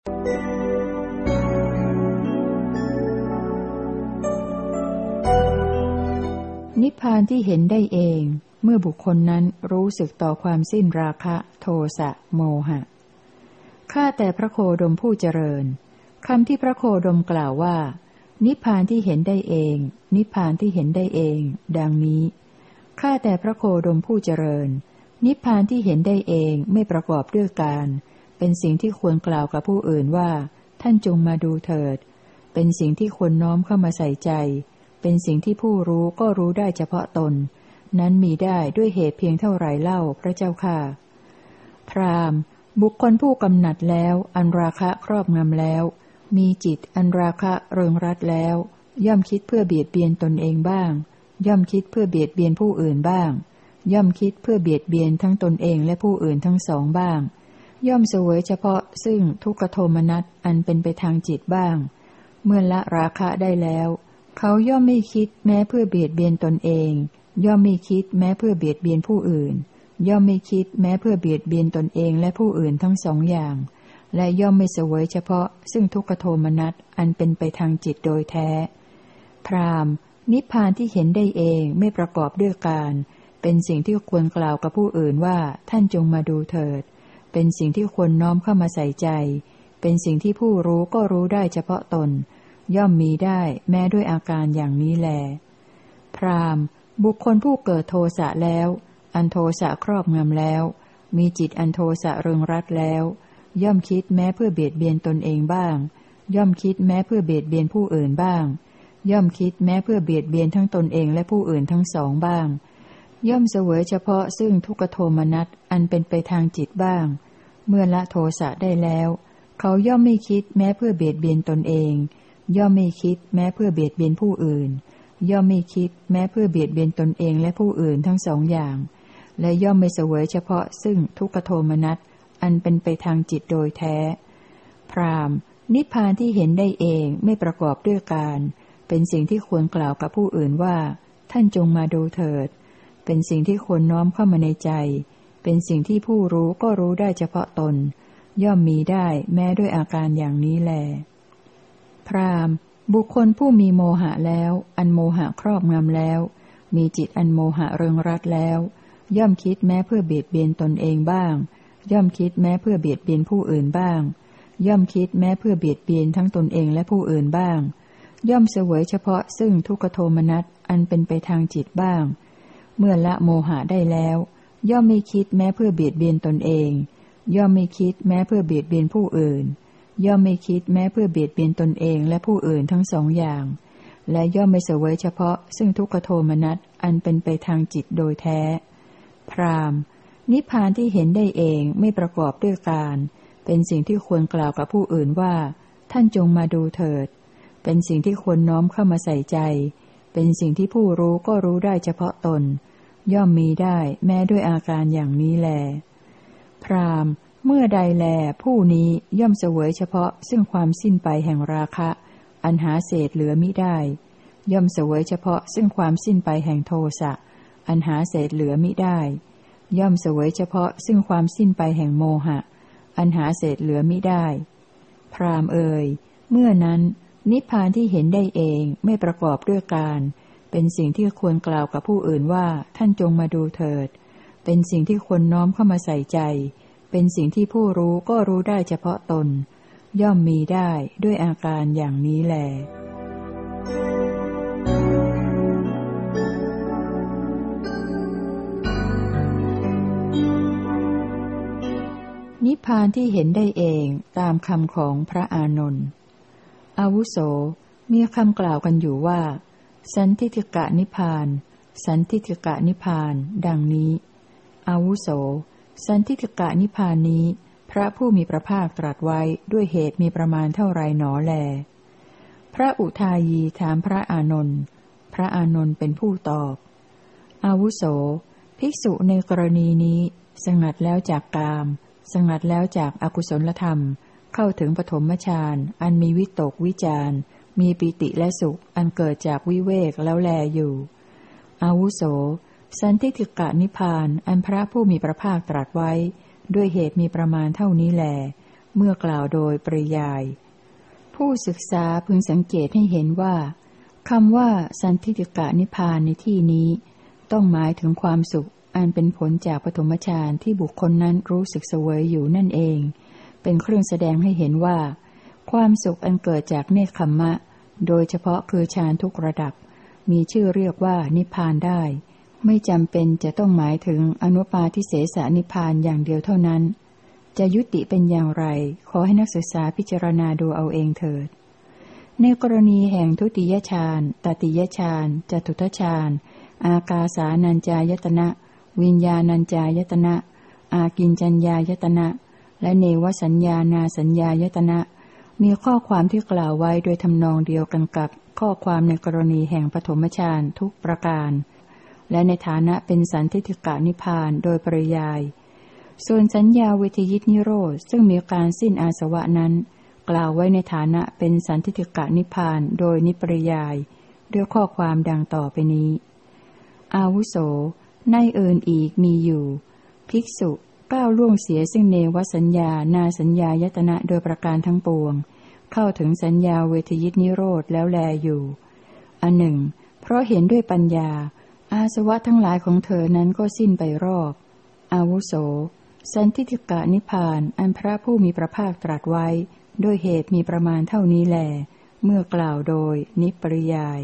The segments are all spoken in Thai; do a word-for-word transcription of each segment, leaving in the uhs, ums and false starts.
นิพพานที่เห็นได้เองเมื่อบุคคลนั้นรู้สึกต่อความสิ้นราคะโทสะโมหะข้าแต่พระโคดมผู้เจริญคำที่พระโคดมกล่าวว่านิพพานที่เห็นได้เองนิพพานที่เห็นได้เองดังนี้ข้าแต่พระโคดมผู้เจริญนิพพานที่เห็นได้เองไม่ประกอบด้วยการเป็นสิ่งที่ควรกล่าวกับผู้อื่นว่าท่านจงมาดูเถิดเป็นสิ่งที่ควรน้อมเข้ามาใส่ใจเป็นสิ่งที่ผู้รู้ก็รู้ได้เฉพาะตนนั้นมีได้ด้วยเหตุเพียงเท่าไรเล่าพระเจ้าค่ะพราหมณ์บุคคลผู้กำหนัดแล้วอันราคะครอบงำแล้วมีจิตอันราคะเริงรัดแล้วย่อมคิดเพื่อเบียดเบียนตนเองบ้างย่อมคิดเพื่อเบียดเบียนผู้อื่นบ้างย่อมคิดเพื่อเบียดเบียนทั้งตนเองและผู้อื่นทั้งสองบ้างย่อมเสวยเฉพาะซึ่งทุกขโทมนัสอันเป็นไปทางจิตบ้างเมื่อละราคะได้แล้วเขาย่อมไม่คิดแม้เพื่อเบียดเบียนตนเองย่อมไม่คิดแม้เพื่อเบียดเบียนผู้อื่นย่อมไม่คิดแม้เพื่อเบียดเบียนตนเองและผู้อื่นทั้งสองอย่างและย่อมไม่เสวยเฉพาะซึ่งทุกขโทมนัสอันเป็นไปทางจิตโดยแท้พราหมณ์นิพพานที่เห็นได้เองไม่ประกอบด้วยการเป็นสิ่งที่ควรกล่าวกับผู้อื่นว่าท่านจงมาดูเถิดเป็นสิ่งที่ควรน้อมเข้ามาใส่ใจเป็นสิ่งที่ผู้รู้ก็รู้ได้เฉพาะตนย่อมมีได้แม้ด้วยอาการอย่างนี้แลพราหมณ์บุคคลผู้เกิดโทสะแล้วอันโทสะครอบงำแล้วมีจิตอันโทสะเริงรัดแล้วย่อมคิดแม้เพื่อเบียดเบียนตนเองบ้างย่อมคิดแม้เพื่อเบียดเบียนผู้อื่นบ้างย่อมคิดแม้เพื่อเบียดเบียนทั้งตนเองและผู้อื่นทั้งสองบ้างย่อมเสวยเฉพาะซึ่งทุกขโทมนัสอันเป็นไปทางจิตบ้างเมื่อละโทสะได้แล้วเขาย่อมไม่คิดแม้เพื่อเบียดเบียนตนเองย่อมไม่คิดแม้เพื่อเบียดเบียนผู้อื่นย่อมไม่คิดแม้เพื่อเบียดเบียนตนเองและผู้อื่นทั้งสองอย่างและย่อมไม่เสวยเฉพาะซึ่งทุกขโทมนัสอันเป็นไปทางจิตโดยแท้พราหมณ์นิพพานที่เห็นได้เองไม่ประกอบด้วยการเป็นสิ่งที่ควรกล่าวกับผู้อื่นว่าท่านจงมาดูเถิดเป็นสิ่งที่ควรน้อมเข้ามาในใจเป็นสิ่งที่ผู้รู้ก็รู้ได้เฉพาะตนย่อมมีได้แม้ด้วยอาการอย่างนี้แลพราหมณ์บุคคลผู้มีโมหะแล้วอันโมหะครอบงำแล้วมีจิตอันโมหะเริงรัดแล้วย่อมคิดแม้เพื่อเบียดเบียนตนเองบ้างย่อมคิดแม้เพื่อเบียดเบียนผู้อื่นบ้างย่อมคิดแม้เพื่อเบียดเบียนทั้งตนเองและผู้อื่นบ้างย่อมเสวยเฉพาะซึ่งทุกขโทมนัสอันเป็นไปทางจิตบ้างเมื่อละโมหะได้แล้วย่อมไม่คิดแม้เพื่อเบียดเบียนตนเองย่อมไม่คิดแม้เพื่อเบียดเบียนผู้อื่นย่อมไม่คิดแม้เพื่อเบียดเบียนตนเองและผู้อื่นทั้งสองอย่างและย่อมไม่เสวยเฉพาะซึ่งทุกขโทมนัสอันเป็นไปทางจิตโดยแท้พราหมณ์นิพพานที่เห็นได้เองไม่ประกอบด้วยการเป็นสิ่งที่ควรกล่าวกับผู้อื่นว่าท่านจงมาดูเถิดเป็นสิ่งที่ควรน้อมเข้ามาใส่ใจเป็นสิ่งที่ผู้รู้ก็รู้ได้เฉพาะตนย่อมมีได้แม้ด้วยอาการอย่างนี้แลพราหมณ์เมื่อใดแลผู้นี้ย่อมเสวยเฉพาะซึ่งความสิ้นไปแห่งราคะอันหาเศษเหลือมิได้ย่อมเสวยเฉพาะซึ่งความสิ้นไปแห่งโทสะอันหาเศษเหลือมิได้ย่อมเสวยเฉพาะซึ่งความสิ้นไปแห่งโมหะอันหาเศษเหลือมิได้พราหมณ์เอ่ยเมื่อนั้นนิพพานที่เห็นได้เองไม่ประกอบด้วยการเป็นสิ่งที่ควรกล่าวกับผู้อื่นว่าท่านจงมาดูเถิดเป็นสิ่งที่ควรน้อมเข้ามาใส่ใจเป็นสิ่งที่ผู้รู้ก็รู้ได้เฉพาะตนย่อมมีได้ด้วยอาการอย่างนี้แลนิพพานที่เห็นได้เองตามคำของพระอานนท์อาวุโสมีคำกล่าวกันอยู่ว่าสันทิฏฐิกะนิพพานสันทิฏฐิกะนิพพานดังนี้อาวุโสสันทิฏฐิกะนิพพานนี้พระผู้มีพระภาคตรัสไว้ด้วยเหตุมีประมาณเท่าไรหนอแลพระอุทายีถามพระอานนท์พระอานนท์เป็นผู้ตอบอาวุโสภิกษุในกรณีนี้สงัดแล้วจากกามสงัดแล้วจากอกุศลธรรมเข้าถึงปฐมฌานอันมีวิตกวิจารมีปิติและสุขอันเกิดจากวิเวกแล้วแลอยู่อาวุโสสันทิฏฐิกะนิพพานอันพระผู้มีพระภาคตรัสไว้ด้วยเหตุมีประมาณเท่านี้แลเมื่อกล่าวโดยปริยายผู้ศึกษาพึงสังเกตให้เห็นว่าคำว่าสันทิฏฐิกะนิพพานในที่นี้ต้องหมายถึงความสุขอันเป็นผลจากปฐมฌานที่บุคคลนั้นรู้สึกเสวยอยู่นั่นเองเป็นเครื่องแสดงให้เห็นว่าความสุขอันเกิดจากเนคขัมมะโดยเฉพาะคือฌานทุกระดับมีชื่อเรียกว่านิพพานได้ไม่จำเป็นจะต้องหมายถึงอนุปาทิเสสนิพพานอย่างเดียวเท่านั้นจะยุติเป็นอย่างไรขอให้นักศึกษาพิจารณาดูเอาเองเถิดในกรณีแห่งทุติยฌานตติยฌานจตุตฌานอากาสานัญจายตนะวิญญาณัญจายตนะอากิญจัญญายตนะและเนวสัญญานาสัญญายตนะมีข้อความที่กล่าวไว้โดยทำนองเดียวกันกับข้อความในกรณีแห่งปฐมฌานทุกประการและในฐานะเป็นสันทิฏฐิกะนิพพานโดยปริยายส่วนสัญญาเวทยิตนิโรธซึ่งมีการสิ้นอาสวะนั้นกล่าวไว้ในฐานะเป็นสันทิฏฐิกะนิพพานโดยนิปริยายด้วยข้อความดังต่อไปนี้อาวุโสในอื่นอีกมีอยู่ภิกษุก้าวล่วงเสียซึ่งเนวสัญญานาสัญญายตนะโดยประการทั้งปวงเข้าถึงสัญญาเวทยิตนิโรธแล้วแลอยู่อันหนึ่งเพราะเห็นด้วยปัญญาอาสวะทั้งหลายของเธอนั้นก็สิ้นไปรอบอาวุโสสันทิฏฐิกะนิพพานอันพระผู้มีพระภาคตรัสไว้ด้วยเหตุมีประมาณเท่านี้แลเมื่อกล่าวโดยนิปริยาย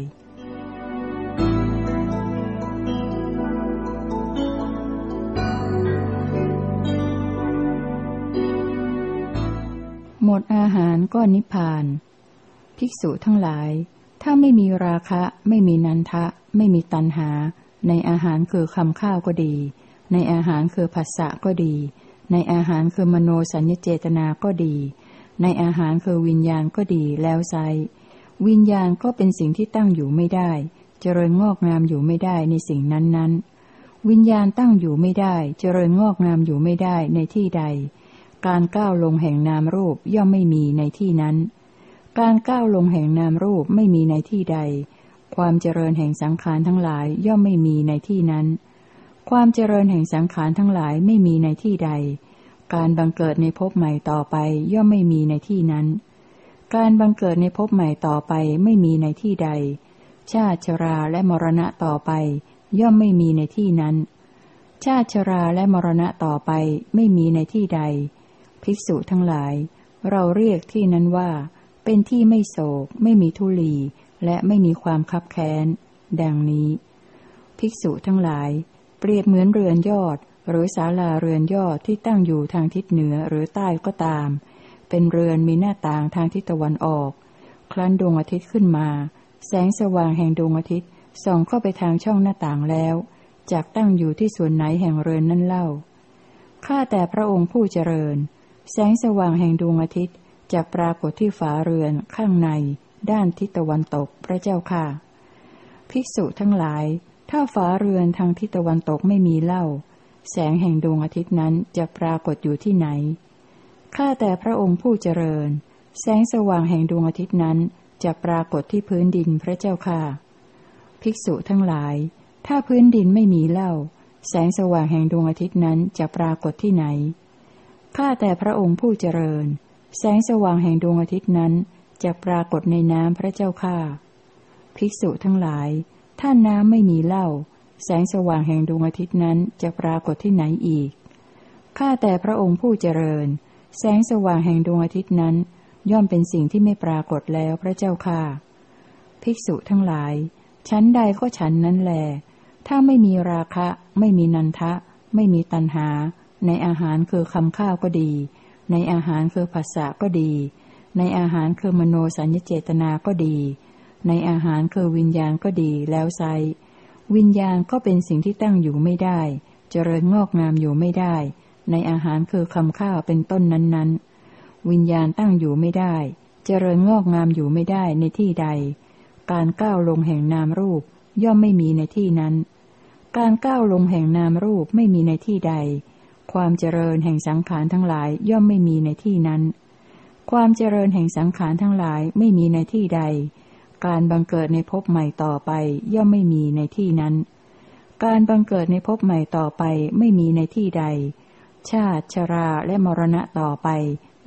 หมดอาหารก็นิพพานภิกษุทั้งหลายถ้าไม่มีราคะไม่มีนันทะไม่มีตัณหาในอาหารคือคำข้าวก็ดีในอาหารคือผัสสะก็ดีในอาหารคือมโนสัญญเจตนาก็ดีในอาหารคือวิญญาณก็ดีแล้วไซวิญญาณก็เป็นสิ่งที่ตั้งอยู่ไม่ได้เจริญงอกงามอยู่ไม่ได้ในสิ่งนั้นๆวิญญาณตั้งอยู่ไม่ได้เจริญงอกงามอยู่ไม่ได้ในที่ใดการก้าวลงแห่งนามรูปย่อมไม่มีในที่นั้นการก้าวลงแห่งนามรูปไม่มีในที่ใดความเจริญแห่งสังขารทั้งหลายย่อมไม่มีในที่นั้นความเจริญแห่งสังขารทั้งหลายไม่มีในที่ใดการบังเกิดในภพใหม่ต่อไปย่อมไม่มีในที่นั้นการบังเกิดในภพใหม่ต่อไปไม่มีในที่ใดชาติชราและมรณะต่อไปย่อมไม่มีในที่นั้นชาติชราและมรณะต่อไปไม่มีในที่ใดภิกษุทั้งหลายเราเรียกที่นั้นว่าเป็นที่ไม่โศกไม่มีทุลีและไม่มีความคับแค้นดังนี้ภิกษุทั้งหลายเปรียบเหมือนเรือนยอดหรือศาลาเรือนยอดที่ตั้งอยู่ทางทิศเหนือหรือใต้ก็ตามเป็นเรือนมีหน้าต่างทางทิศตะวันออกครั้นดวงอาทิตย์ขึ้นมาแสงสว่างแห่งดวงอาทิตย์ส่องเข้าไปทางช่องหน้าต่างแล้วจักตั้งอยู่ที่ส่วนไหนแห่งเรือนนั้นเล่าข้าแต่พระองค์ผู้เจริญแสงสว่างแห่งดวงอาทิตย์จักปรากฏที่ฝาเรือนข้างในด้านทิศตะวันตกพระเจ้าค่ะภิกษุทั้งหลายถ้าฝาเรือนทางทิศตะวันตกไม่มีเล่าแสงแห่งดวงอาทิตย์นั้นจะปรากฏอยู่ที่ไหนข้าแต่พระองค์ผู้เจริญแสงสว่างแห่งดวงอาทิตย์นั้นจะปรากฏที่พื้นดินพระเจ้าค่ะภิกษุทั้งหลายถ้าพื้นดินไม่มีเล่าแสงสว่างแห่งดวงอาทิตย์นั้นจะปรากฏที่ไหนข้าแต่พระองค์ผู้เจริญแสงสว่างแห่งดวงอาทิตย์นั้นจะปรากฏในน้ำพระเจ้าค่ะภิกษุทั้งหลายถ้าน้ำไม่มีเล่าแสงสว่างแห่งดวงอาทิตย์นั้นจะปรากฏที่ไหนอีกข้าแต่พระองค์ผู้เจริญแสงสว่างแห่งดวงอาทิตย์นั้นย่อมเป็นสิ่งที่ไม่ปรากฏแล้วพระเจ้าค่ะภิกษุทั้งหลายชั้นใดก็ฉันนั้นแลถ้าไม่มีราคะไม่มีนันทะไม่มีตัณหาในอาหารคือคำข้าวก็ดีในอาหารคือผัสสะก็ดีในอาหารคือมโนสัญญเจตนาก็ดีในอาหารคือวิญญาณก็ดีแล้วไซวิญญาณก็เป็นสิ่งที่ตั้งอยู่ไม่ได้เจริญงอกงามอยู่ไม่ได้ในอาหารคือคำข้าวเป็นต้นนั้นๆวิญญาณตั้งอยู่ไม่ได้เจริญงอกงามอยู่ไม่ได้ในที่ใดการก้าวลงแห่งนามรูปย่อมไม่มีในที่นั้นการก้าวลงแห่งนามรูปไม่มีในที่ใดความเจริญแห่งสังขารทั้งหลายย่อมไม่มีในที่นั้นความเจริญแห่งสังขารทั้งหลายไม่มีในที่ใดการบังเกิดในภพใหม่ต่อไปย่อมไม่มีในที่นั้นการบังเกิดในภพใหม่ต่อไปไม่มีในที่ใดชาติชราและมรณะต่อไป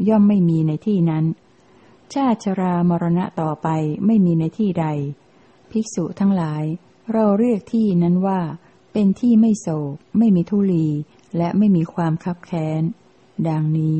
ย่อมไม่มีในที่นั้นชาติชรามรณะต่อไปไม่มีในที่ใดภิกษุทั้งหลายเราเรียกที่นั้นว่าเป็นที่ไม่โศกไม่มีทุลีและไม่มีความคับแค้นดังนี้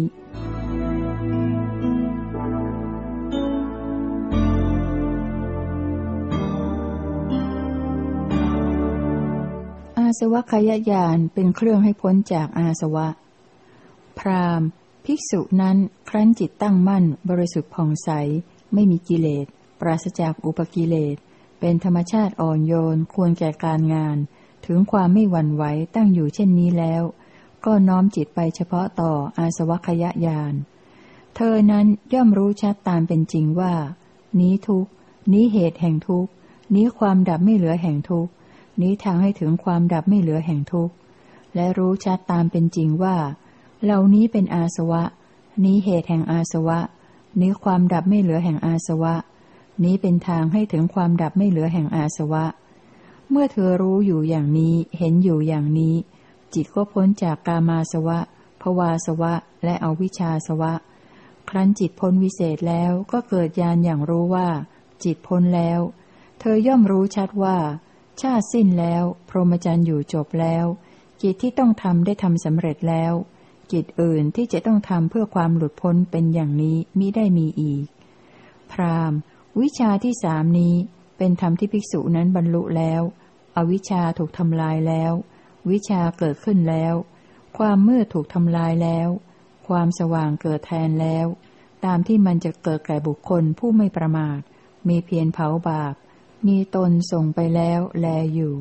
อาสวะขยญาณเป็นเครื่องให้พ้นจากอาสวะพราหมณ์ภิกษุนั้นครั้นจิตตั้งมั่นบริสุทธิ์ผ่องใสไม่มีกิเลสปราศจากอุปกิเลสเป็นธรรมชาติอ่อนโยนควรแก่การงานถึงความไม่หวั่นไหวตั้งอยู่เช่นนี้แล้วก็น้อมจิตไปเฉพาะต่ออาสวะขยญาณเธอนั้นย่อมรู้ชัดตามเป็นจริงว่านี้ทุกข์นี้เหตุแห่งทุกข์นี้ความดับไม่เหลือแห่งทุกข์นี้ทางให้ถึงความดับไม่เหลือแห่งทุกข์และรู้ชัดตามเป็นจริงว่าเหล่านี้เป็นอาสวะนี้เหตุแห่งอาสวะนี้ความดับไม่เหลือแห่งอาสวะนี้เป็นทางให้ถึงความดับไม่เหลือแห่งอาสวะเมื่อเธอรู้อยู่อย่างนี้เห็นอยู่อย่างนี้จิตก็พ้นจากกามาสวะภวาสวะและอวิชชาสวะครั้นจิตพ้นวิเศษแล้วก็เกิดญาณอย่างรู้ว่าจิตพ้นแล้วเธอย่อมรู้ชัดว่าชาติสิ้นแล้วพรหมจรรย์อยู่จบแล้วกิจที่ต้องทำได้ทำสำเร็จแล้วกิจอื่นที่จะต้องทำเพื่อความหลุดพ้นเป็นอย่างนี้มิได้มีอีกพราหมณ์วิชาที่สามนี้เป็นธรรมที่ภิกษุนั้นบรรลุแล้วอวิชชาถูกทำลายแล้ววิชาเกิดขึ้นแล้วความมืดถูกทำลายแล้วความสว่างเกิดแทนแล้วตามที่มันจะเกิดแก่บุคคลผู้ไม่ประมาทมีเพียรเผาบาปมีตนส่งไปแล้วแลอยู่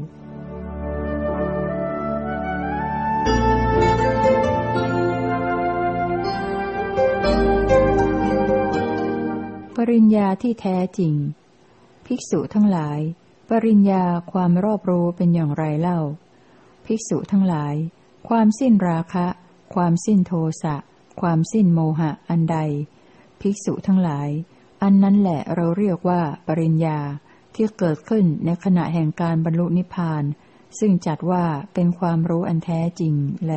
ปริญญาที่แท้จริงภิกษุทั้งหลายปริญญาความรอบรู้เป็นอย่างไรเล่าภิกษุทั้งหลายความสิ้นราคะความสิ้นโทสะความสิ้นโมหะอันใดภิกษุทั้งหลายอันนั้นแหละเราเรียกว่าปริญญาที่เกิดขึ้นในขณะแห่งการบรรลุนิพพานซึ่งจัดว่าเป็นความรู้อันแท้จริงแล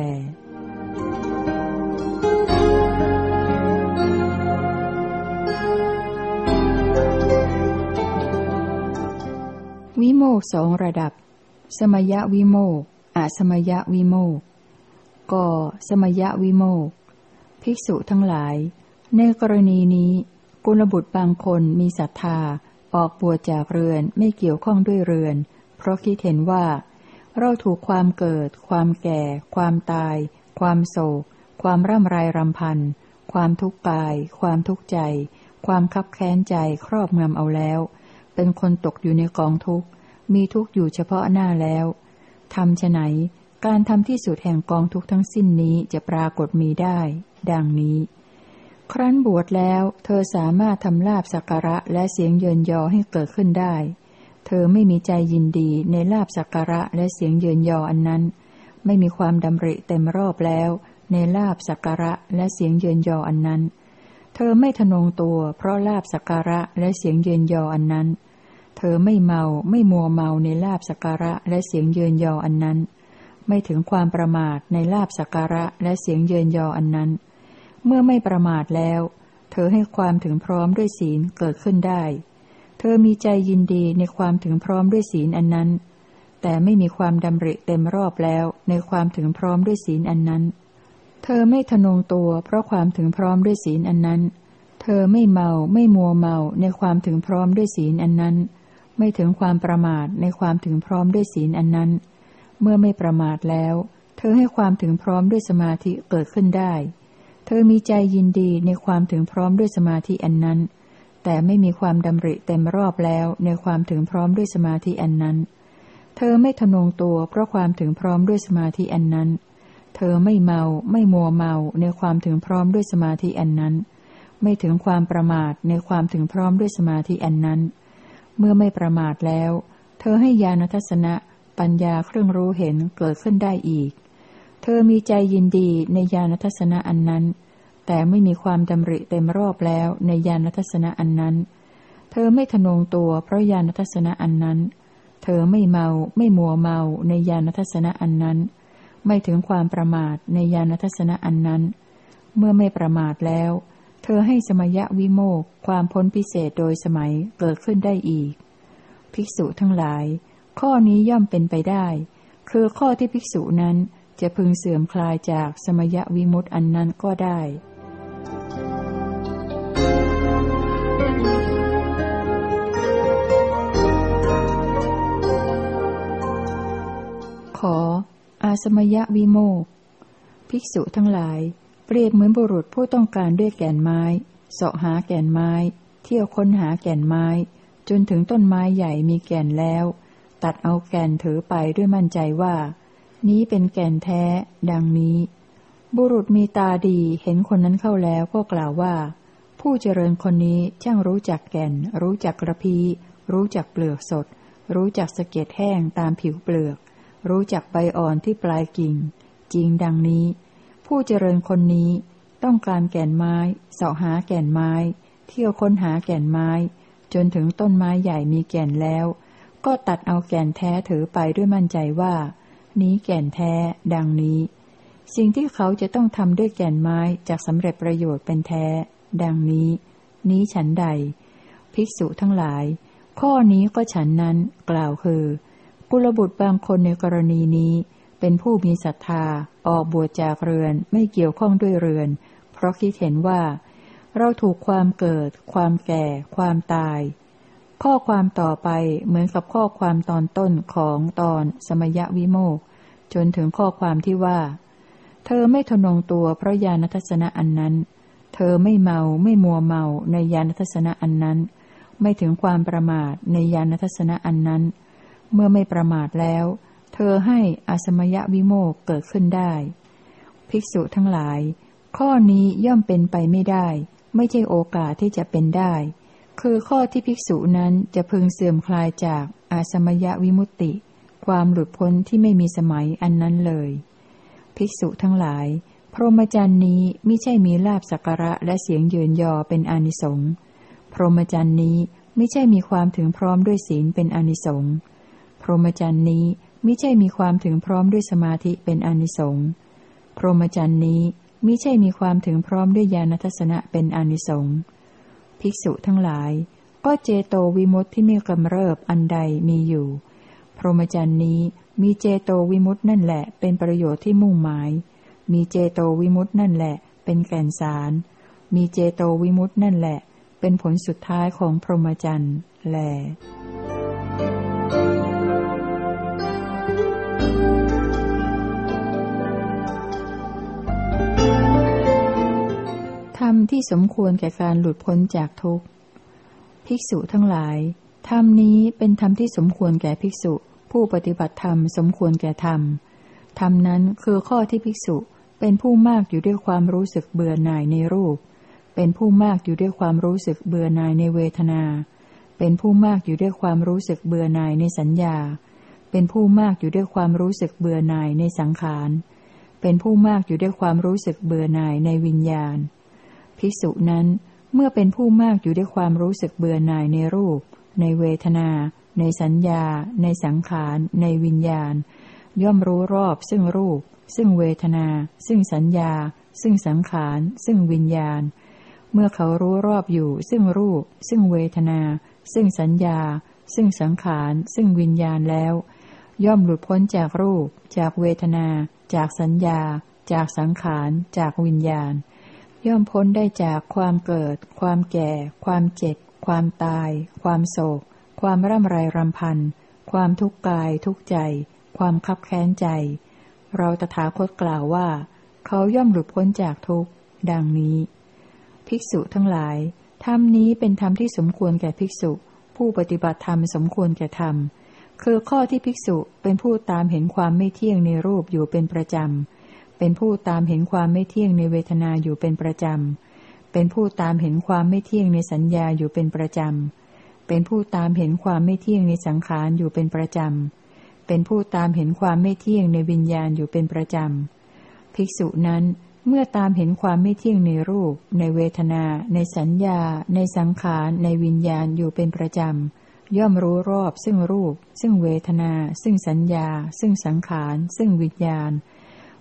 วิโมกข์สองระดับสมยวิโมกข์อสมยวิโมกข์กสมยวิโมกข์ภิกษุทั้งหลายในกรณีนี้กุลบุตรบางคนมีศรัทธาออกบวชจากเรือนไม่เกี่ยวข้องด้วยเรือนเพราะคิดเห็นว่าเราถูกความเกิดความแก่ความตายความโศกความร่ำไรรำพันความทุกข์กายความทุกข์ใจความคับแค้นใจครอบงำเอาแล้วเป็นคนตกอยู่ในกองทุกข์มีทุกข์อยู่เฉพาะหน้าแล้วทำไฉนการทำที่สุดแห่งกองทุกข์ทั้งสิ้นนี้จะปรากฏมีได้ดังนี้ครั้นบวชแล้วเธอสามารถทำลาภสักการะและเสียงเยินยอให้เกิดขึ้นได้เธอไม่มีใจยินดีในลาภสักการะและเสียงเยินยออันนั้นไม่มีความดำริเต็มรอบแล้วในลาภสักการะและเสียงเยินยออันนั้นเธอไม่ทะนงตัวเพราะลาภสักการะและเสียงเยินยออันนั้นเธอไม่เมาไม่มัวเมาในลาภสักการะและเสียงเยินยออันนั้นไม่ถึงความประมาทในลาภสักการะและเสียงเยินยออันนั้นเมื่อไม่ประมาทแล้วเธอให้ความถึงพร้อมด้วยศีลเกิดขึ้นได้เธอมีใจยินดีในความถึงพร้อมด้วยศีลอันนั้นแต่ไม่มีความดำริเต็มรอบแล้วในความถึงพร้อมด้วยศีลอันนั้นเธอไม่ทะนงตัวเพราะความถึงพร้อมด้วยศีลอันนั้นเธอไม่เมาไม่มัวเมาในความถึงพร้อมด้วยศีลอันนั้นไม่ถึงความประมาทในความถึงพร้อมด้วยศีลอันนั้นเมื่อไม่ประมาทแล้วเธอให้ความถึงพร้อมด้วยสมาธิเกิดขึ้นได้เธอมีใจยินดีในความถึงพร้อมด้วยสมาธิอันนั้นแต่ไม่มีความดำริเต็มรอบแล้วในความถึงพร้อมด้วยสมาธิอันนั้นเธอไม่ทะนงตัวเพราะความถึงพร้อมด้วยสมาธิอันนั้นเธอไม่เมาไม่มัวเมาในความถึงพร้อมด้วยสมาธิอันนั้นไม่ถึงความประมาทในความถึงพร้อมด้วยสมาธิอันนั้นเมื่อไม่ประมาทแล้วเธอให้ญาณทัสสนะปัญญาเครื่องรู้เห็นเกิดขึ้นได้อีกเธอมีใจยินดีในญาณทัสสนะอันนั้นแต่ไม่มีความดำริเต็มรอบแล้วในญาณทัสสนะอันนั้นเธอไม่ทะนงตัวเพราะญาณทัสสนะอันนั้นเธอไม่เมาไม่มัวเมาในญาณทัสสนะอันนั้นไม่ถึงความประมาทในญาณทัสสนะอันนั้นเมื่อไม่ประมาทแล้วเธอให้สมยวิโมกข์ความพ้นพิเศษโดยสมัยเกิดขึ้นได้อีกภิกษุทั้งหลายข้อนี้ย่อมเป็นไปได้คือข้อที่ภิกษุนั้นจะพึงเสื่อมคลายจากสมยวิมุตติอันนั้นก็ได้ขออาสมยวิโมกข์ภิกษุทั้งหลายเปรียบเหมือนบุรุษผู้ต้องการด้วยแก่นไม้เสาะหาแก่นไม้เที่ยวค้นหาแก่นไม้จนถึงต้นไม้ใหญ่มีแก่นแล้วตัดเอาแก่นถือไปด้วยมั่นใจว่านี้เป็นแก่นแท้ดังนี้บุรุษมีตาดีเห็นคนนั้นเข้าแล้วก็กล่าวว่าผู้เจริญคนนี้ช่างรู้จักแก่นรู้จักกระพี้รู้จักเปลือกสดรู้จักสะเก็ดแห้งตามผิวเปลือกรู้จักใบอ่อนที่ปลายกิ่งจริงดังนี้ผู้เจริญคนนี้ต้องการแก่นไม้เสาะหาแก่นไม้เที่ยวค้นหาแก่นไม้จนถึงต้นไม้ใหญ่มีแก่นแล้วก็ตัดเอาแก่นแท้ถือไปด้วยมั่นใจว่านี้แก่นแท้ดังนี้สิ่งที่เขาจะต้องทำด้วยแก่นไม้จากสำเร็จประโยชน์เป็นแท้ดังนี้นี้ฉันใดภิกษุทั้งหลายข้อนี้ก็ฉันนั้นกล่าวคือกุลบุตรบางคนในกรณีนี้เป็นผู้มีศรัทธาออกบวชจากเรือนไม่เกี่ยวข้องด้วยเรือนเพราะคิดเห็นว่าเราถูกความเกิดความแก่ความตายข้อความต่อไปเหมือนกับข้อความตอนต้นของตอนสมยวิโมกข์จนถึงข้อความที่ว่าเธอไม่ทะนงตัวเพราะญาณทัศนะอันนั้นเธอไม่เมาไม่มัวเมาในญาณทัศนะอันนั้นไม่ถึงความประมาทในญาณทัศนะอันนั้นเมื่อไม่ประมาทแล้วเธอให้อสมยวิโมกข์เกิดขึ้นได้ภิกษุทั้งหลายข้อนี้ย่อมเป็นไปไม่ได้ไม่ใช่โอกาสที่จะเป็นได้คือข้อที่ภิกษุนั้นจะพึงเสื่อมคลายจากอาสมยวิมุตติความหลุดพ้นที่ไม่มีสมัยอันนั้นเลยภิกษุทั้งหลายพรหมจรรย์นี้มิใช่มีลาภสักการะและเสียงเยินยอเป็นอานิสงส์พรหมจรรย์นี้มิใช่มีความถึงพร้อมด้วยศีลเป็นอานิสงส์พรหมจรรย์นี้มิใช่มีความถึงพร้อมด้วยสมาธิเป็นอานิสงส์พรหมจรรย์นี้มิใช่มีความถึงพร้อมด้วยญาณทัศนะเป็นอานิสงส์ภิกษุทั้งหลายก็เจโตวิมุตติที่ไม่กำเริบอันใดมีอยู่พรหมจรรย์นี้มีเจโตวิมุตตินั่นแหละเป็นประโยชน์ที่มุ่งหมายมีเจโตวิมุตตินั่นแหละเป็นแก่นสารมีเจโตวิมุตตินั่นแหละเป็นผลสุดท้ายของพรหมจรรย์แลธรรมที่สมควรแก่การหลุดพ้นจากทุกข์ภิกษุทั้งหลายธรรมนี้เป็นธรรมที่สมควรแก่ภิกษุผู้ปฏิบัติธรรมสมควรแก่ธรรมธรรมนั้นคือข้อที่ภิกษุเป็นผู้มากอยู่ด้วยความรู้สึกเบื่อหน่ายในรูปเป็นผู้มากอยู่ด้วยความรู้สึกเบื่อหน่ายในเวทนาเป็นผู้มากอยู่ด้วยความรู้สึกเบื่อหน่ายในสัญญาเป็นผู้มากอยู่ด้วยความรู้สึกเบื่อหน่ายในสังขารเป็นผู้มากอยู่ด้วยความรู้สึกเบื่อหน่ายในวิญญาณภิกษุนั้นเมื่อเป็นผู้มากอยู่ด้วยความรู้สึกเบื่อหน่ายในรูปในเวทนาในสัญญาในสังขารในวิญญาณย่อมรู้รอบซึ่งรูปซึ่งเวทนาซึ่งสัญญาซึ่งสังขารซึ่งวิญญาณเมื่อเขารู้รอบอยู่ซึ่งรูปซึ่งเวทนาซึ่งสัญญาซึ่งสังขารซึ่งวิญญาณแล้วย่อมหลุดพ้นจากรูปจากเวทนาจากสัญญาจากสังขารจากวิญญาณย่อมพ้นได้จากความเกิดความแก่ความเจ็บความตายความโศกความร่ำไรรำพันความทุกข์กายทุกข์ใจความคับแค้นใจเราตถาคตกล่าวว่าเขาย่อมหลุดพ้นจากทุกข์ดังนี้ภิกษุทั้งหลายธรรมนี้เป็นธรรมที่สมควรแก่ภิกษุผู้ปฏิบัติธรรมสมควรแก่ธรรมคือข้อที่ภิกษุเป็นผู้ตามเห็นความไม่เที่ยงในรูปอยู่เป็นประจำเป็นผู้ตามเห็นความไม่เที่ยงในเวทนาอยู่เป็นประจำเป็นผู้ตามเห็นความไม่เที่ยงในสัญญาอยู่เป็นประจำเป็นผู้ตามเห็นความไม่เที่ยงในสังขารอยู่เป็นประจำเป็นผู้ตามเห็นความไม่เที่ยงในวิญญาณอยู่เป็นประจำภิกษุนั้นเมื่อตามเห็นความไม่เที่ยงในรูปในเวทนาในสัญญาในสังขารในวิญญาณอยู่เป็นประจำย่อมรู้รอบซึ่งรูปซึ่งเวทนาซึ่งสัญญาซึ่งสังขารซึ่งวิญญาณ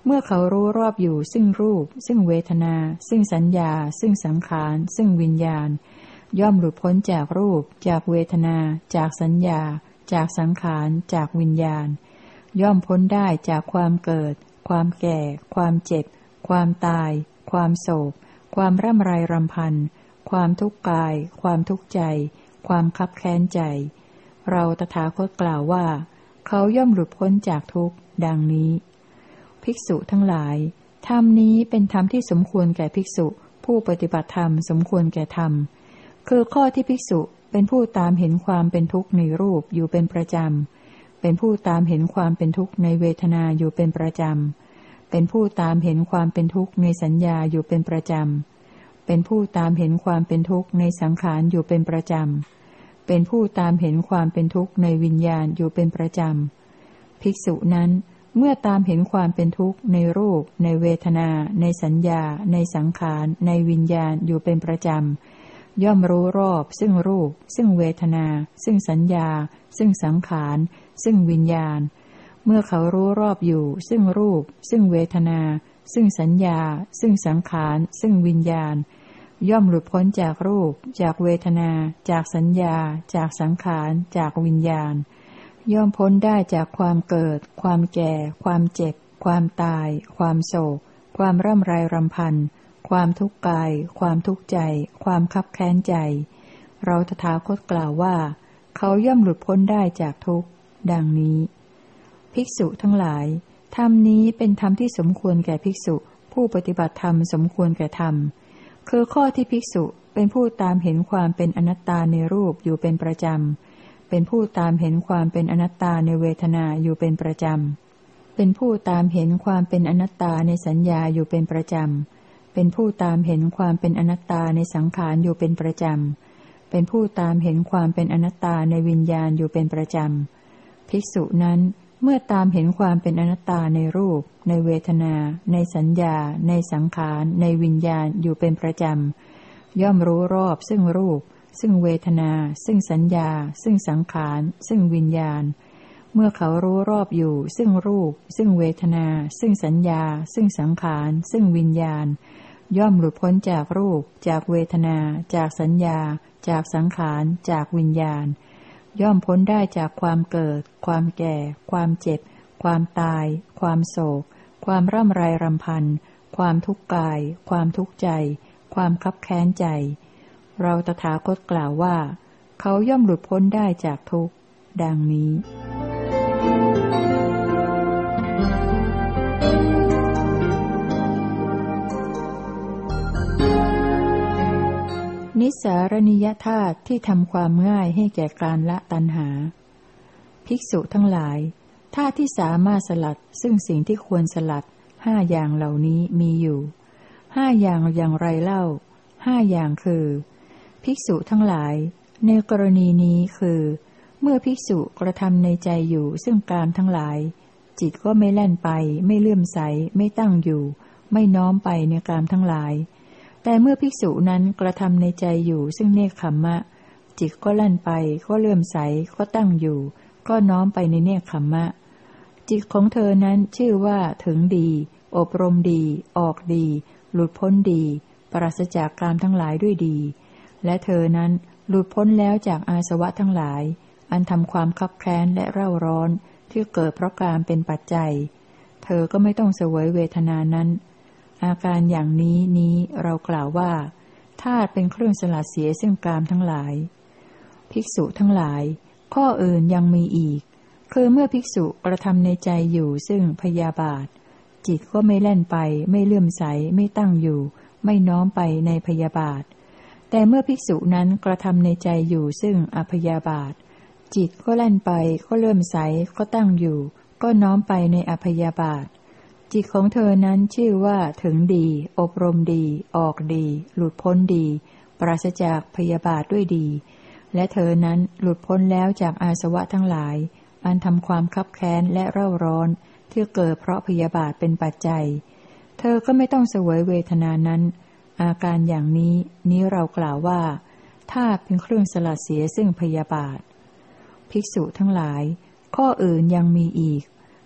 เมื่อเขารู้รอบอยู่ซึ่งรูปซึ่งเวทนาซึ่งสัญญาซึ่งสังขารซึ่งวิญญาณย่อมหลุดพ้นจากรูปจากเวทนาจากสัญญาจากสังขารจากวิญญาณย่อมพ้นได้จากความเกิดความแก่ความเจ็บความตายความโศกความร่ำไรรำพันความทุกข์กายความทุกข์ใจความคับแค้นใจเราตถาคตกล่าวว่าเขาย่อมหลุดพ้นจากทุกข์ดังนี้ภิกษุทั้งหลายธรรมนี้เป็นธรรมที่สมควรแก่ภิกษุผู้ปฏิบัติธรรมสมควรแก่ธรรมคือข้อที่ภิกษุเป็นผู้ตามเห็นความเป็นทุกข์ในรูปอยู่เป็นประจำเป็นผู้ตามเห็นความเป็นทุกข์ในเวทนาอยู่เป็นประจำเป็นผู้ตามเห็นความเป็นทุกข์ในสัญญาอยู่เป็นประจำเป็นผู้ตามเห็นความเป็นทุกข์ในสังขารอยู่เป็นประจำเป็นผู้ตามเห็นความเป็นทุกข์ในวิญญาณอยู่เป็นประจำภิกษุนั้นเมื่อตามเห็นความเป็นทุกข์ในรูปในเวทนาในสัญญาในสังขารในวิญญาณอยู่เป็นประจำย่อมรู้รอบซึ่งรูปซึ่งเวทนาซึ่งสัญญาซึ่งสังขารซึ่งวิญญาณเมื่อเขารู้รอบอยู่ซึ่งรูปซึ่งเวทนาซึ่งสัญญาซึ่งสังขารซึ่งวิญญาณย่อมหลุดพ้นจากรูปจากเวทนาจากสัญญาจากสังขารจากวิญญาณย่อมพ้นได้จากความเกิดความแก่ความเจ็บความตายความโศกความร่ำไรรำพันความทุกข์กายความทุกข์ใจความคับแค้นใจเราตถาคตกล่าวว่าเขาย่อมหลุดพ้นได้จากทุกข์ดังนี้ภิกษุทั้งหลายธรรมนี้เป็นธรรมที่สมควรแก่ภิกษุผู้ปฏิบัติธรรมสมควรแก่ธรรมคือข้อที่ภิกษุเป็นผู้ตามเห็นความเป็นอนัตตาในรูปอยู่เป็นประจำเป็นผู้ตามเห็นความเป็นอนัตตาในเวทนาอยู่เป็นประจำเป็นผู้ตามเห็นความเป็นอนัตตาในสัญญาอยู่เป็นประจำเป็นผู้ตามเห็นความเป็นอนัตตาในสังขารอยู่เป็นประจำเป็นผู้ตามเห็นความเป็นอนัตตาในวิญญาณอยู่เป็นประจำภิกษุนั้นเมื่อตามเห็นความเป็นอนัตตาในรูปในเวทนาในสัญญาในสังขารในวิญญาณอยู่เป็นประจำย่อมรู้รอบซึ่งรูปซึ่งเวทนาซึ่งสัญญาซึ่งสังขารซึ่งวิญญาณเมื่อเขารู้รอบอยู่ซึ่งรูปซึ่งเวทนาซึ่งสัญญาซึ่งสังขารซึ่งวิญญาณย่อมหลุดพ้นจากรูปจากเวทนาจากสัญญาจากสังขารจากวิญญาณย่อมพ้นได้จากความเกิดความแก่ความเจ็บความตายความโศกความร่ำไรรำพันความทุกข์กายความทุกข์ใจความคับแค้นใจเราตถาคตกล่าวว่าเขาย่อมหลุดพ้นได้จากทุกข์ดังนี้นิสสารณิยธาตุที่ทำความง่ายให้แก่การละตัณหาภิกษุทั้งหลายธาตุที่สามารถสลัดซึ่งสิ่งที่ควรสลัดห้าอย่างเหล่านี้มีอยู่ห้าอย่างอย่างไรเล่าห้าอย่างคือภิกษุทั้งหลายในกรณีนี้คือเมื่อภิกษุกระทำในใจอยู่ซึ่งกามทั้งหลายจิตก็ไม่แล่นไปไม่เลื่อมใสไม่ตั้งอยู่ไม่น้อมไปในกามทั้งหลายแต่เมื่อภิกษุนั้นกระทำในใจอยู่ซึ่งเนกขัมมะจิตก็แล่นไปก็เลื่อมใสก็ตั้งอยู่ก็น้อมไปในเนกขัมมะจิตของเธอนั้นชื่อว่าถึงดีอบรมดีออกดีหลุดพ้นดีปราศจากกามทั้งหลายด้วยดีและเธอนั้นหลุดพ้นแล้วจากอาสวะทั้งหลายอันทำความคับแค้นและเร่าร้อนที่เกิดเพราะกามเป็นปัจจัยเธอก็ไม่ต้องเสวยเวทนานั้นอาการอย่างนี้นี้เรากล่าวว่าธาตุเป็นเครื่องสลัดเสียซึ่งกามทั้งหลายภิกษุทั้งหลายข้ออื่นยังมีอีกคือเมื่อภิกษุกระทำในใจอยู่ซึ่งพยาบาทจิตก็ไม่แล่นไปไม่เลื่อมใสไม่ตั้งอยู่ไม่น้อมไปในพยาบาทแต่เมื่อภิกษุนั้นกระทำในใจอยู่ซึ่งอพยาบาทจิตก็แล่นไปก็เลื่อมใสก็ตั้งอยู่ก็น้อมไปในอพยาบาทจิตของเธอนั้นชื่อว่าถึงดีอบรมดีออกดีหลุดพ้นดีปราศจากพยาบาทด้วยดีและเธอนั้นหลุดพ้นแล้วจากอาสวะทั้งหลายอันทำความคับแค้นและเร่าร้อนที่เกิดเพราะพยาบาทเป็นปัจจัยเธอก็ไม่ต้องเสวยเวทนานั้นอาการอย่างนี้นี้เรากล่าวว่าธาตุเป็นเครื่องสลัดเสียซึ่งพยาบาทภิกษุทั้งหลายข้ออื่นยังมีอีก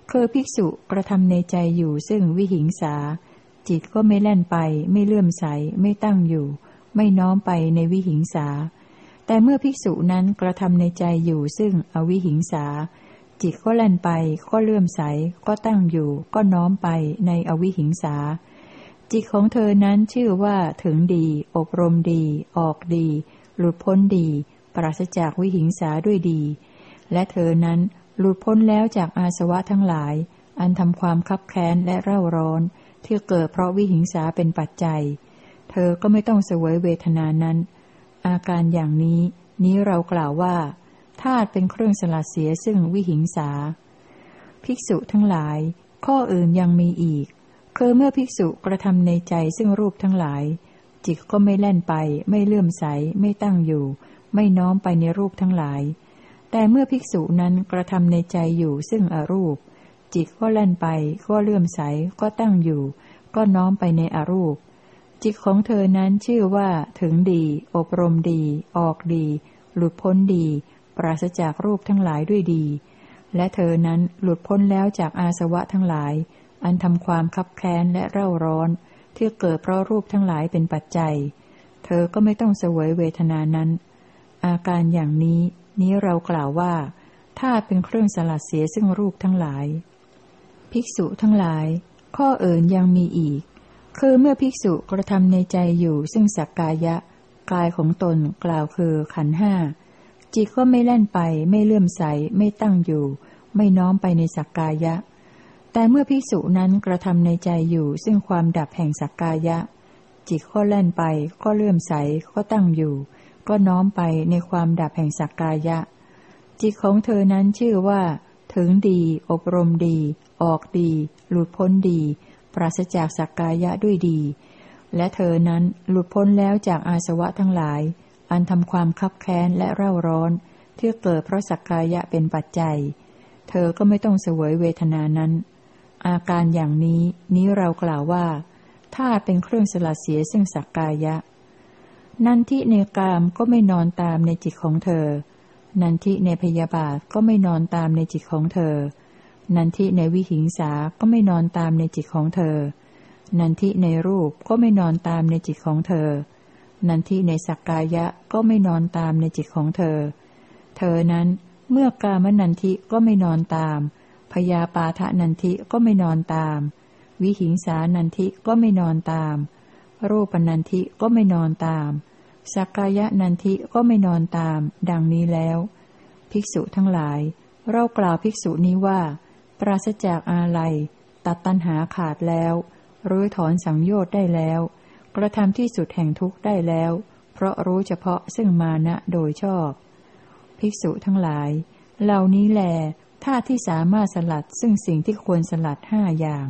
คือภิกษุกระทำในใจอยู่ซึ่งวิหิงสาจิตก็ไม่แล่นไปไม่เลื่อมใสไม่ตั้งอยู่ไม่น้อมไปในวิหิงสาแต่เมื่อภิกษุนั้นกระทำในใจอยู่ซึ่งอวิหิงสาจิตก็แล่นไปก็เลื่อมใสก็ตั้งอยู่ก็น้อมไปในอวิหิงสาจิตของเธอนั้นชื่อว่าถึงดีอบรมดีออกดีหลุดพ้นดีปราศจากวิหิงสาด้วยดีและเธอนั้นหลุดพ้นแล้วจากอาสวะทั้งหลายอันทำความคับแค้นและเร่าร้อนที่เกิดเพราะวิหิงสาเป็นปัจจัยเธอก็ไม่ต้องเสวยเวทนานั้นอาการอย่างนี้นี้เรากล่าวว่าธาตุเป็นเครื่องสลัดเสียซึ่งวิหิงสาภิกษุทั้งหลายข้ออื่นยังมีอีกคือเมื่อภิกษุกระทำในใจซึ่งรูปทั้งหลายจิตก็ไม่แล่นไปไม่เลื่อมใสไม่ตั้งอยู่ไม่น้อมไปในรูปทั้งหลายแต่เมื่อภิกษุนั้นกระทำในใจอยู่ซึ่งอรูปจิตก็แล่นไปก็เลื่อมใสก็ตั้งอยู่ก็น้อมไปในอรูปจิตของเธอนั้นชื่อว่าถึงดีอบรมดีออกดีหลุดพ้นดีปราศจากรูปทั้งหลายด้วยดีและเธอนั้นหลุดพ้นแล้วจากอาสวะทั้งหลายอันทำความคับแค้นและเร่าร้อนที่เกิดเพราะรูปทั้งหลายเป็นปัจจัยเธอก็ไม่ต้องเสวยเวทนานั้นอาการอย่างนี้นี้เรากล่าวว่าธาตุเป็นเครื่องสลัดเสียซึ่งรูปทั้งหลายภิกษุทั้งหลายข้ออื่นยังมีอีกคือเมื่อภิกษุกระทำในใจอยู่ซึ่งสักกายะกายของตนกล่าวคือขันธ์ห้าจิตก็ไม่แล่นไปไม่เลื่อมใสไม่ตั้งอยู่ไม่น้อมไปในสักกายะแต่เมื่อภิกษุนั้นกระทำในใจอยู่ซึ่งความดับแห่งสักกายะจิตก็แล่นไปก็เลื่อมใสก็ตั้งอยู่ก็น้อมไปในความดับแห่งสักกายะจิตของเธอนั้นชื่อว่าถึงดีอบรมดีออกดีหลุดพ้นดีปราศจากสักกายะด้วยดีและเธอนั้นหลุดพ้นแล้วจากอาสวะทั้งหลายอันทำความคับแค้นและเร่าร้อนที่เกิดเพราะสักกายะเป็นปัจจัยเธอก็ไม่ต้องเสวยเวทนานั้นอาการอย่างนี้นี้เรากล่าวว่าธาตุเป็นเครื่องสลัดเสียซึ่งสักกายะนันทิในกามก็ไม่นอนตามในจิตของเธอนันทิในพยาบาทก็ไม่นอนตามในจิตของเธอนันทิในวิหิงสาก็ไม่นอนตามในจิตของเธอนันทิในรูปก็ไม่นอนตามในจิตของเธอนันทิในสักกายะก็ไม่นอนตามในจิตของเธอเธอนั้นเมื่อกามนันทิก็ไม่นอนตามพยาปาทะนันทิก็ไม่นอนตามวิหิงสานันทิก็ไม่นอนตามรูปนันทิก็ไม่นอนตามสักกายะนันทิก็ไม่นอนตามดังนี้แล้วภิกษุทั้งหลายเรากล่าวภิกษุนี้ว่าปราศจากอาลัยตัดตัณหาขาดแล้วรื้อถอนสังโยชน์ได้แล้วกระทำที่สุดแห่งทุกข์ได้แล้วเพราะรู้เฉพาะซึ่งมานะโดยชอบภิกษุทั้งหลายเหล่านี้แลธาตุที่สามารถสลัดซึ่งสิ่งที่ควรสลัดห้าอย่าง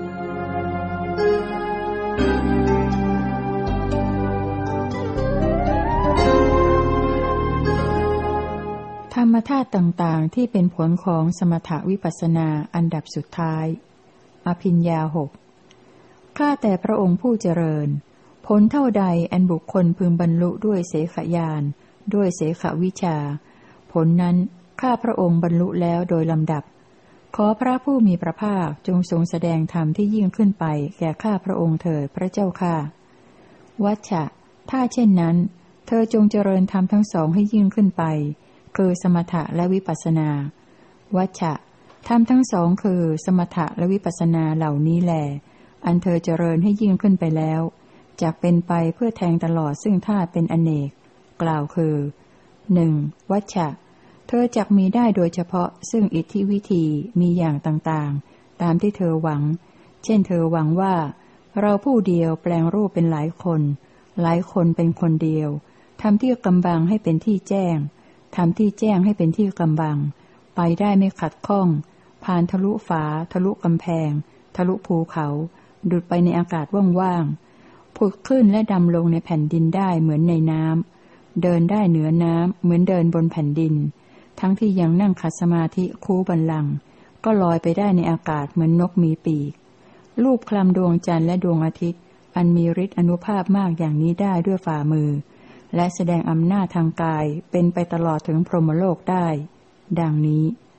ธรรมธาตุต่างๆที่เป็นผลของสมถวิปัสสนาอันดับสุดท้ายอภิญญาหกข้าแต่พระองค์ผู้เจริญผลเท่าใดอันบุคคลพึงบรรลุด้วยเสขญาณด้วยเสขวิชาผลนั้นข้าพระองค์บรรลุแล้วโดยลำดับขอพระผู้มีพระภาคจงทรงแสดงธรรมที่ยิ่งขึ้นไปแก่ข้าพระองค์เถิดพระเจ้าข้าวัชชะถ้าเช่นนั้นเธอจงเจริญธรรมทั้งสองให้ยิ่งขึ้นไปคือสมถะและวิปัสสนาวัชชะธรรมทั้งสองคือสมถะและวิปัสสนาเหล่านี้แลอันเธอเจริญให้ยิ่งขึ้นไปแล้วจักเป็นไปเพื่อแทงตลอดซึ่งธาตุเป็นอเนกกล่าวคือหนึ่งวัชชะเธอจักมีได้โดยเฉพาะซึ่งอิทธิวิธีมีอย่างต่างๆตามที่เธอหวังเช่นเธอหวังว่าเราผู้เดียวแปลงรูปเป็นหลายคนหลายคนเป็นคนเดียวทำที่กำบังให้เป็นที่แจ้งทำที่แจ้งให้เป็นที่กำบังไปได้ไม่ขัดข้องผ่านทะลุฝาทะลุกำแพงทะลุภูเขาดุดไปในอากาศว่างๆผุดขึ้นและดำลงในแผ่นดินได้เหมือนในน้ำเดินได้เหนือน้ำเหมือนเดินบนแผ่นดินทั้งที่ยังนั่งขัดสมาธิคูบัลลังก์ก็ลอยไปได้ในอากาศเหมือนนกมีปีกลูบคลำดวงจันทร์และดวงอาทิตย์อันมีฤทธิ์อนุภาพมากอย่างนี้ได้ด้วยฝ่ามือและแสดงอำนาจทางกายเป็นไปตลอดถึงพรหมโลกได้ดังนี้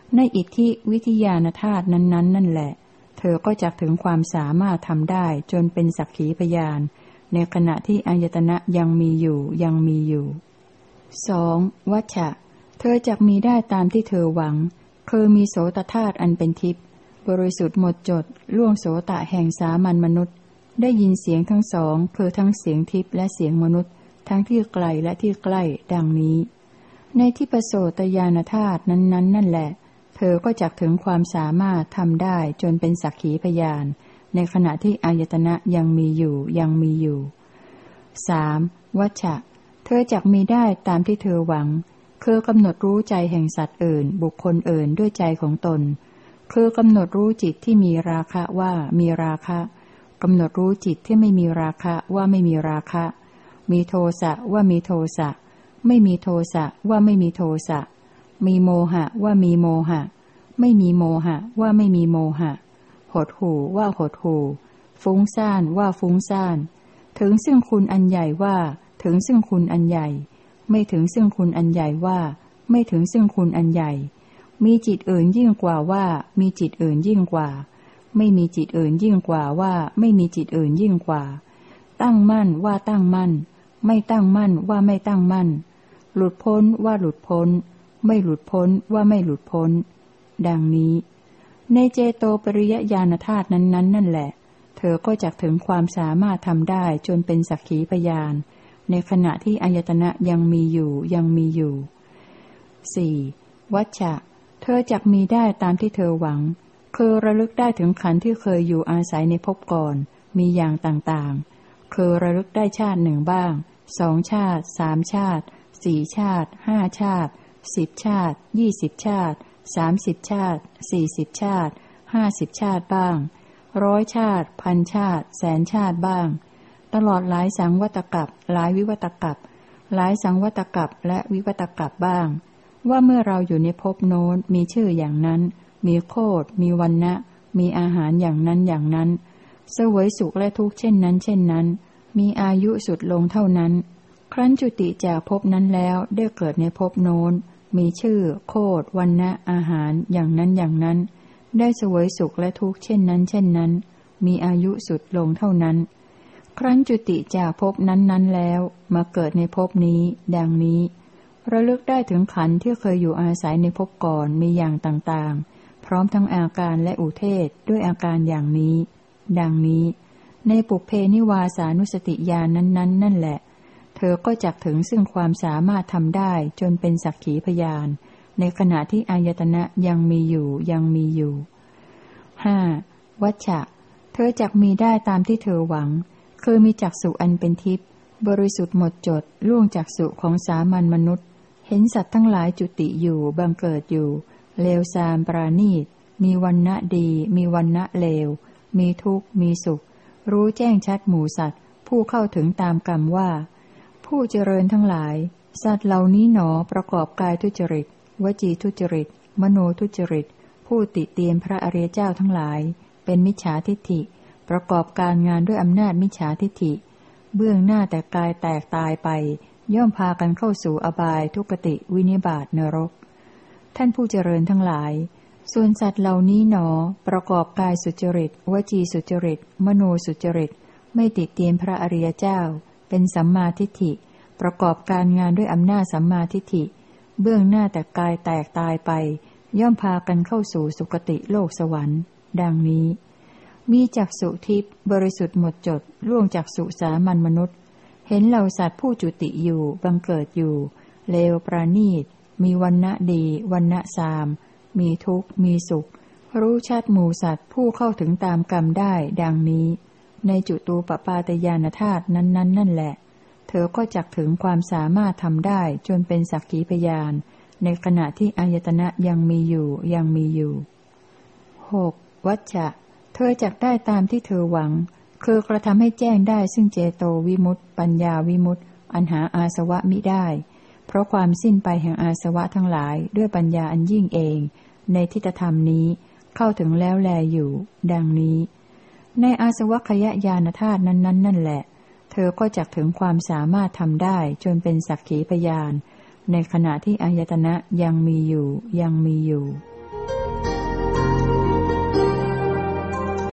ในอิทธิวิทยานธาตุนั้นๆนั่นแหละเธอก็จักถึงความสามารถทำได้จนเป็นสักขีพยานในขณะที่อายตนะยังมีอยู่ยังมีอยู่ สอง. วัชชะเธอจักมีได้ตามที่เธอหวังคือมีโสตธาตุอันเป็นทิพย์บริสุทธิ์หมดจดล่วงโสตะแห่งสามัญมนุษย์ได้ยินเสียงทั้งสองคือทั้งเสียงทิพย์และเสียงมนุษย์ทั้งที่ไกลและที่ใกล้ดังนี้ในที่ประโสตญาณธาตุนั้นๆนั่นแหละเธอก็จักถึงความสามารถทำได้จนเป็นสักขีพยานในขณะที่อายตนะยังมีอยู่ยังมีอยู่ สาม. วัชชะเธอจักมีได้ตามที่เธอหวังคือกำหนดรู้ใจแห่งสัตว์อื่นบุคคลอื่นด้วยใจของตนคือกำหนดรู้จิตที่มีราคะว่ามีราคะกำหนดรู้จิตที่ไม่มีราคะว่าไม่มีราคะมีโทสะว่ามีโทสะไม่มีโทสะว่าไม่มีโทสะมีโมหะว่ามีโมหะไม่มีโมหะว่าไม่มีโมหะหดหู่ว่าหดหู่ฟุ้งซ่านว่าฟุ้งซ่านถึงซึ่งคุณอันใหญ่ว่าถึงซึ่งคุณอันใหญ่ไม่ถึงซึ่งคุณอันใหญ่ว่าไม่ถึงซึ่งคุณอันใหญ่มีจิตอื่นยิ่งกว่าว่ามีจิตอื่นยิ่งกว่าไม่มีจิตอื่นยิ่งกว่าว่าไม่มีจิตอื่นยิ่งกว่าตั้งมั่นว่าตั้งมั่นไม่ตั้งมั่นว่าไม่ตั้งมั่นหลุดพ้นว่าหลุดพ้นไม่หลุดพ้นว่าไม่หลุดพ้นดังนี้ในเจโตปริยญาณธาตุนั้นๆนั่นแหละเธอก็จักถึงความสามารถทำได้จนเป็นสักขีพยานในขณะที่อายตนะยังมีอยู่ยังมีอยู่ สี่. วัชชะเธอจักมีได้ตามที่เธอหวังคือระลึกได้ถึงขันธ์ที่เคยอยู่อาศัยในภพก่อนมีอย่างต่างๆคือระลึกได้ชาติหนึ่งบ้างสองชาติสามชาติสี่ชาติห้าชาติสิบชาติยี่สิบชาติสามสิบชาติสี่สิบชาติห้าสิบชาติบ้างร้อยชาติพันชาติแสนชาติบ้างตลอดหลายสังวัตกัปหลายวิวัตกัปหลายสังวัตกัปและวิวัตกัปบ้างว่าเมื่อเราอยู่ในภพโน้นมีชื่ออย่างนั้นมีโคตรมีวรรณะมีอาหารอย่างนั้นอย่างนั้นเสวยสุขและทุกข์เช่นนั้นเช่นนั้นมีอายุสุดลงเท่านั้นครั้นจุติจากภพนั้นแล้วได้เกิดในภพโน้นมีชื่อโคตรวรรณะอาหารอย่างนั้นอย่างนั้นได้เสวยสุขและทุกข์เช่นนั้นเช่นนั้นมีอายุสุดลงเท่านั้นครั้นจุติจากภพนั้นๆแล้วมาเกิดในภพนี้ดังนี้ระลึกได้ถึงขันธ์ที่เคยอยู่อาศัยในภพก่อนมีอย่างต่างๆพร้อมทั้งอาการและอุเทศด้วยอาการอย่างนี้ดังนี้ในปุพเพนิวาสานุสติญาณนั้นๆนั่นแหละเธอก็จักถึงซึ่งความสามารถทำได้จนเป็นสักขีพยานในขณะที่อายตนะยังมีอยู่ยังมีอยู่ ห้า. วัชชะเธอจักมีได้ตามที่เธอหวังคือมีจักษุอันเป็นทิพย์บริสุทธิ์หมดจดล่วงจักษุของสามัญมนุษย์เห็นสัตว์ทั้งหลายจุติอยู่บังเกิดอยู่เลวทรามปราณีตมีวรรณะดีมีวรรณะเลวมีทุกข์มีสุขรู้แจ้งชัดหมู่สัตว์ผู้เข้าถึงตามกรรมว่าผู้เจริญทั้งหลายสัตว์เหล่านี้หนอประกอบกายทุจริตวจีทุจริตมโนทุจริตผู้ติเตียนพระอริยเจ้าทั้งหลายเป็นมิจฉาทิฏฐิประกอบการงานด้วยอำนาจมิจฉาทิฏฐิเบื้องหน้าแต่กายแตกตายไปย่อมพากันเข้าสู่อบายทุกติวินิบาตนรกท่านผู้เจริญทั้งหลายส่วนสัตว์เหล่านี้หนอประกอบกายสุจริตวจีสุจริตมโนสุจริตไม่ติเตียนพระอริยเจ้าเป็นสัมมาทิฏฐิประกอบการงานด้วยอำนาจสัมมาทิฏฐิเบื้องหน้าแต่กายแตกตายไปย่อมพากันเข้าสู่สุคติโลกสวรรค์ดังนี้มีจักษุทิพย์บริสุทธิ์หมดจดล่วงจักษุสามัญมนุษย์เห็นเหล่าสัตว์ผู้จุติอยู่บังเกิดอยู่เลวปราณีตมีวรรณะดีวรรณะสามมีทุกข์มีสุขรู้ชัดหมู่สัตว์ผู้เข้าถึงตามกรรมได้ดังนี้ในจุตูปปาตญาณธาตุนั้นๆนั่นแหละเธอก็จักถึงความสามารถทำได้จนเป็นสักขีพยานในขณะที่อายตนะยังมีอยู่ยังมีอยู่ หก. วัชชะเธอจักได้ตามที่เธอหวังคือกระทำให้แจ้งได้ซึ่งเจโตวิมุตติปัญญาวิมุตติอันหาอาสวะมิได้เพราะความสิ้นไปแห่งอาสวะทั้งหลายด้วยปัญญาอันยิ่งเองในทิฏฐธรรมนี้เข้าถึงแล้วแลอยู่ดังนี้ในอาสวะขยญาณธาตุนั้นๆนั่นแหละเธอก็จักถึงความสามารถทำได้จนเป็นสักขีพยานในขณะที่อายตนะยังมีอยู่ยังมีอยู่